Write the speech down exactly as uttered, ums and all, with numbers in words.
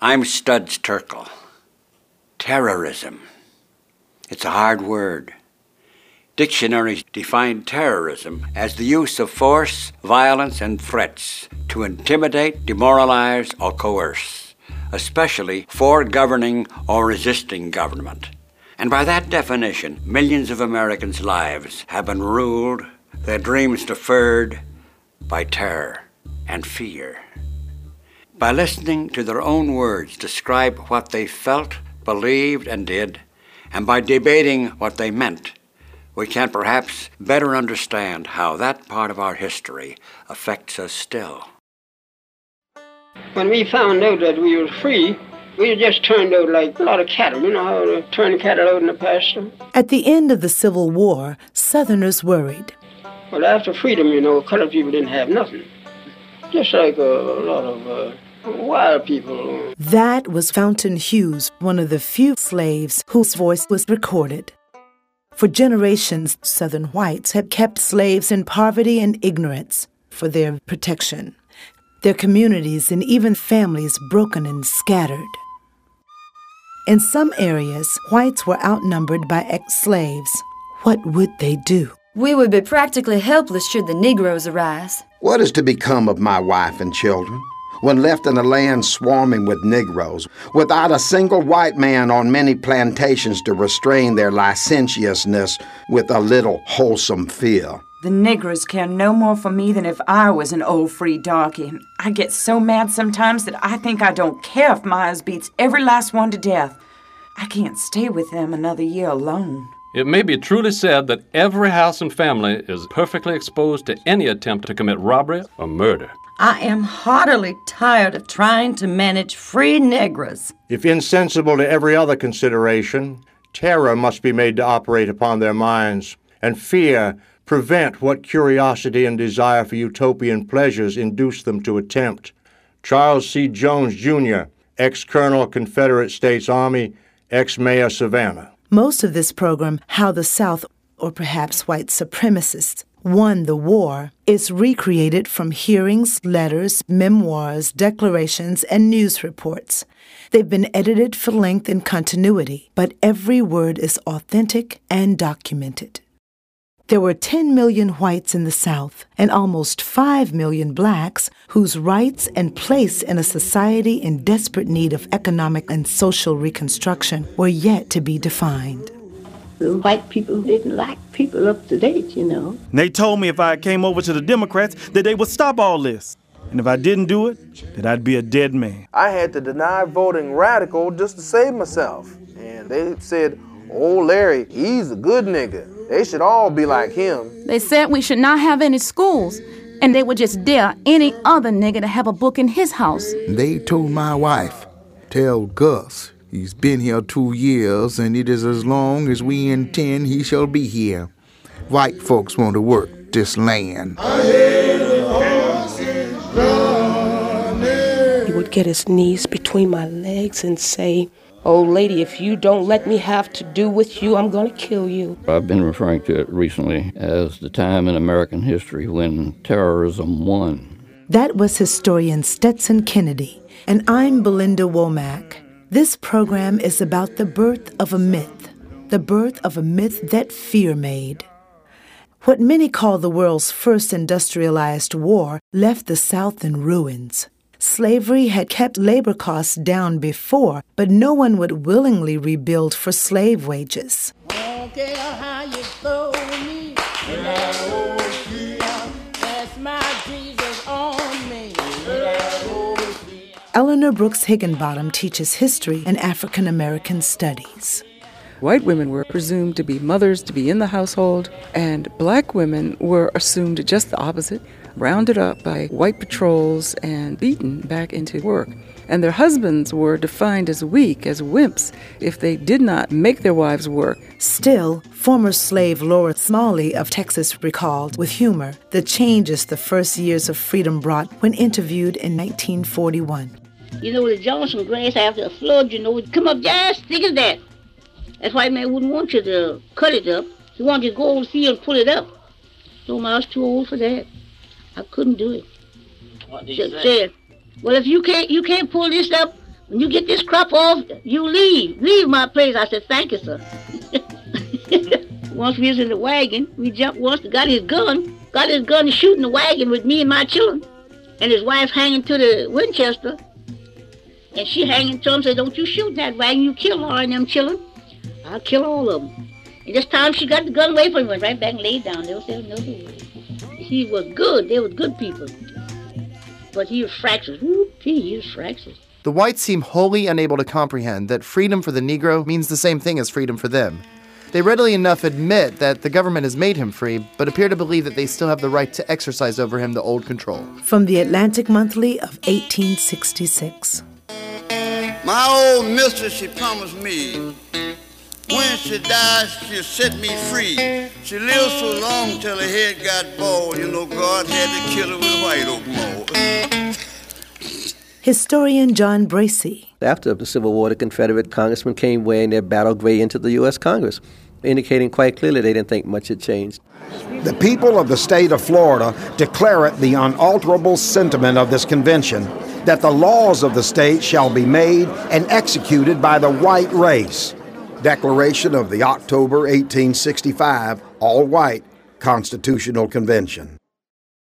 I'm Studs Terkel. Terrorism. It's a hard word. Dictionaries define terrorism as the use of force, violence, and threats to intimidate, demoralize, or coerce, especially for governing or resisting government. And by that definition, millions of Americans' lives have been ruled, their dreams deferred by terror and fear. By listening to their own words describe what they felt, believed, and did, and by debating what they meant, we can perhaps better understand how that part of our history affects us still. When we found out that we were free, we were just turned out like a lot of cattle. You know how they turn cattle out in the pasture? At the end of the Civil War, Southerners worried. Well, after freedom, you know, colored people didn't have nothing. Just like a, a lot of uh, wild people. That was Fountain Hughes, one of the few slaves whose voice was recorded. For generations, Southern whites had kept slaves in poverty and ignorance for their protection, their communities and even families broken and scattered. In some areas, whites were outnumbered by ex-slaves. What would they do? We would be practically helpless should the Negroes arise. What is to become of my wife and children when left in a land swarming with Negroes, without a single white man on many plantations to restrain their licentiousness with a little wholesome fear? The Negroes care no more for me than if I was an old free darky. I get so mad sometimes that I think I don't care if Myers beats every last one to death. I can't stay with them another year alone. It may be truly said that every house and family is perfectly exposed to any attempt to commit robbery or murder. I am heartily tired of trying to manage free Negroes. If insensible to every other consideration, terror must be made to operate upon their minds, and fear prevent what curiosity and desire for utopian pleasures induce them to attempt. Charles C. Jones, Junior, ex-Colonel, Confederate States Army, ex-Mayor, Savannah. Most of this program, How the South, or perhaps white supremacists, won the war, is recreated from hearings, letters, memoirs, declarations, and news reports. They've been edited for length and continuity, but every word is authentic and documented. There were ten million whites in the South and almost five million blacks whose rights and place in a society in desperate need of economic and social reconstruction were yet to be defined. The white people didn't like people up to date, you know. They told me if I came over to the Democrats that they would stop all this. And if I didn't do it, that I'd be a dead man. I had to deny voting radical just to save myself. And they said, oh, Larry, he's a good nigga. They should all be like him. They said we should not have any schools, and they would just dare any other nigga to have a book in his house. They told my wife, tell Gus, he's been here two years, and it is as long as we intend he shall be here. White folks want to work this land. He would get his knees between my legs and say, old lady, if you don't let me have to do with you, I'm going to kill you. I've been referring to it recently as the time in American history when terrorism won. That was historian Stetson Kennedy, and I'm Belinda Womack. This program is about the birth of a myth, the birth of a myth that fear made. What many call the world's first industrialized war left the South in ruins. Slavery had kept labor costs down before, but no one would willingly rebuild for slave wages. Don't care how you throw me, and I won't see. That's my Jesus on me, and I won't see. Eleanor Brooks Higginbottom teaches history and African American studies. White women were presumed to be mothers, to be in the household, and black women were assumed just the opposite, rounded up by white patrols and beaten back into work. And their husbands were defined as weak, as wimps, if they did not make their wives work. Still, former slave Laura Smalley of Texas recalled with humor the changes the first years of freedom brought when interviewed in nineteen forty-one. You know, the Johnson grass after a flood, you know, would come up just thick as that. That's why man wouldn't want you to cut it up. He wanted you to go over the field and pull it up. So I was too old for that. I couldn't do it. What did Just you say? said, well, if you can't, you can't pull this up when you get this crop off, you leave. Leave my place. I said, thank you, sir. Once we was in the wagon, we jumped once, got his gun, got his gun shooting the wagon with me and my children. And his wife hanging to the Winchester. And she hanging to him, said, don't you shoot that wagon, you kill all of them children. I'll kill all of them. And this time she got the gun away from him, went right back and laid down. They was saying no way. He was good, they was good people. But he was fractious. Whoop-tee, he was fractious. The whites seem wholly unable to comprehend that freedom for the Negro means the same thing as freedom for them. They readily enough admit that the government has made him free, but appear to believe that they still have the right to exercise over him the old control. From the Atlantic Monthly of eighteen sixty-six. My old mistress, she promised me, when she dies, she'll set me free. She lived so long till her head got bald, you know, God had to kill her with white oak mold. Historian John Bracey. After the Civil War, the Confederate congressmen came wearing their battle gray into the U S Congress, indicating quite clearly they didn't think much had changed. The people of the state of Florida declare it the unalterable sentiment of this convention that the laws of the state shall be made and executed by the white race. Declaration of the October eighteen sixty-five all-white Constitutional Convention.